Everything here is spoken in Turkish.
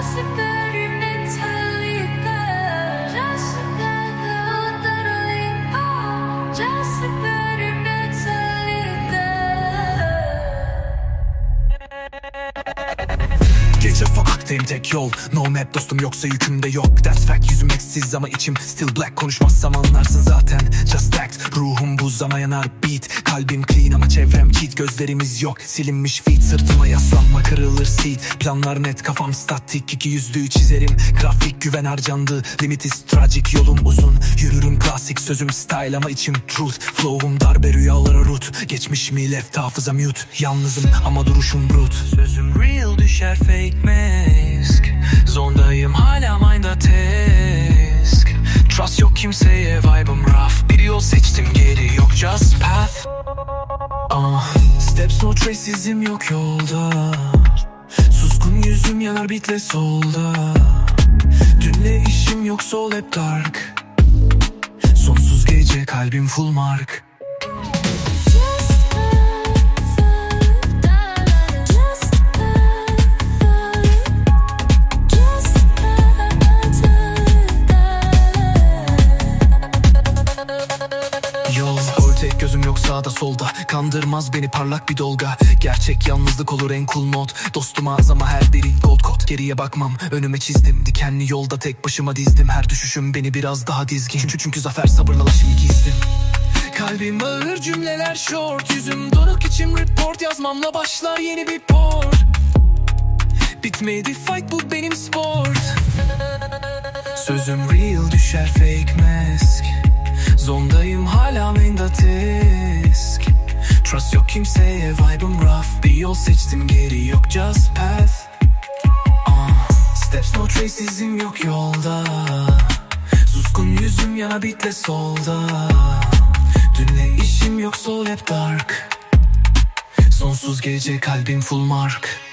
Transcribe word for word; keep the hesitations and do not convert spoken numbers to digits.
Gece sokaktayım tek yol, no map dostum yoksa yükümde yok. That's fact, yüzüm eksiz ama içim still black. Konuşmazsam anlarsın zaten, just act. Ruhum buz ama yanar beat. Kalbim clean ama çevrem cheat. Gözlerimiz yok, silinmiş feet. Sırtıma yaslanma kırılır seat. Planlar net, kafam statik. İki yüzlüğü çizerim, grafik güven harcandı. Limit is tragic, yolum uzun. Yürürüm klasik, sözüm style ama içim truth. Flow'um darbe, rüyalara root. Geçmiş mi left, hafıza mute. Yalnızım ama duruşum brut. Sözüm real düşer fake mask. Zondayım hala mind'a task. Trust yok kimseye, vibe'ım rough. Bir yol seçtim, geri yok just path. Ah, steps no trace, izim yok yolda. Suskun yüzüm yanar bitle solda. Dünle işim yok, sol hep dark. Sonsuz gece kalbim full mark. Tek gözüm yok sağda solda. Kandırmaz beni parlak bir dolga. Gerçek yalnızlık olur en cool mod. Dostum az ama her biri gold kod. Geriye bakmam, önüme çizdim. Dikenli yolda tek başıma dizdim. Her düşüşüm beni biraz daha dizgin. Çünkü, çünkü zafer sabırla laşım gizlim. Kalbim ağır, cümleler short. Yüzüm donuk, içim report. Yazmamla başlar yeni bir port. Bitmedi fight, bu benim sport. Sözüm real düşer fake mask. Zondayım hala mind'a task. Trust yok kimseye, vibe'ım rough. Bir yol seçtim, geri yok just path. uh, Steps no trace, izim yok yolda. Suskun yüzüm yana bitle solda. Dünle işim yok, sol hep dark. Sonsuz gece kalbim full mark.